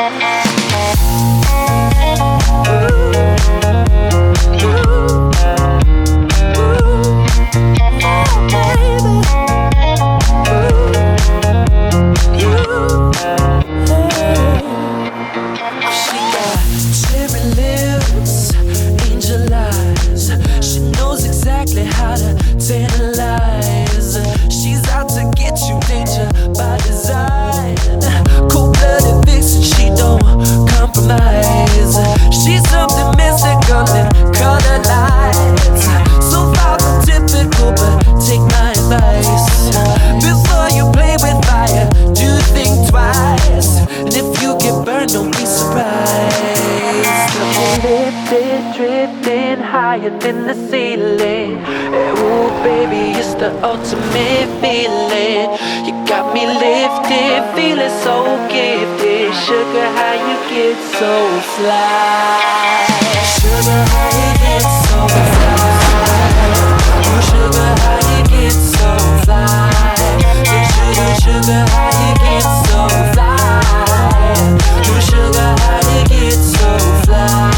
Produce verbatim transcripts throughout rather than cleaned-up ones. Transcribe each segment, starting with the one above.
Drifting higher than the ceiling. Ooh, baby, it's the ultimate feeling. You got me lifted, feeling so gifted. Sugar, how you get so fly? Sugar, how you get so fly? Ooh, sugar, how you get so fly? Yeah, sugar, sugar, how you get so fly? Ooh, sugar, how you get so fly?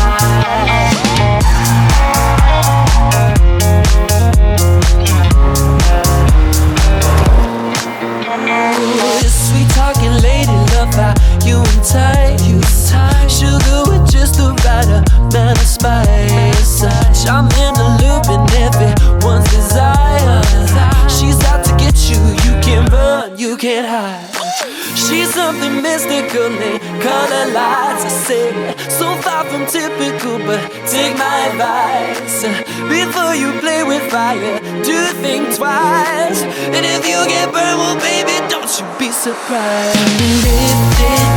Sweet talking lady, love how you entice. Sugar with just the right amount of spice. I'm in the loop and everyone's desire. She's out to get you, you can't run, you can't hide. She's something mystical in color lights. I say, so far from typical, but take my advice. Before you play with fire, do think twice. And if you get burned, well baby, don't you be surprised. Lifted